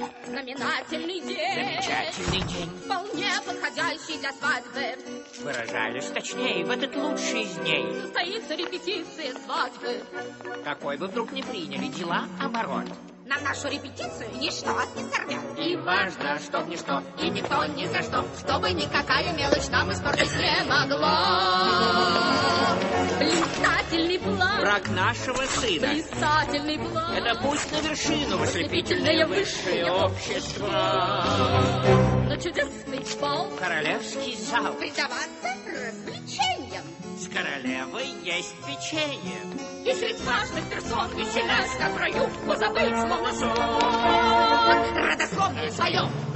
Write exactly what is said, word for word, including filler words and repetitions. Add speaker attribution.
Speaker 1: Знаменательный день.
Speaker 2: Замечательный день.
Speaker 1: Вполне подходящий для свадьбы.
Speaker 2: Выражались точнее, в этот лучший из дней.
Speaker 1: Состоится репетиция свадьбы.
Speaker 2: Какой бы вдруг не приняли дела оборот.
Speaker 1: На нашу репетицию ничто не сорвет.
Speaker 2: И важно, чтоб ничто,
Speaker 1: И никто ни за что, чтобы никакая мелочь нам испортить не могла. Блистательный план.
Speaker 2: брак нашего сына.
Speaker 1: Блистательный план.
Speaker 2: Это путь на вершину в ослепительное высшее общество.
Speaker 1: На чудесный бал.
Speaker 2: Королевский зал.
Speaker 1: Предаваться развлечениям.
Speaker 2: С королевой есть печенье.
Speaker 1: И среди важных персон веселясь, как в раю, позабыть словно сон. Родословное свое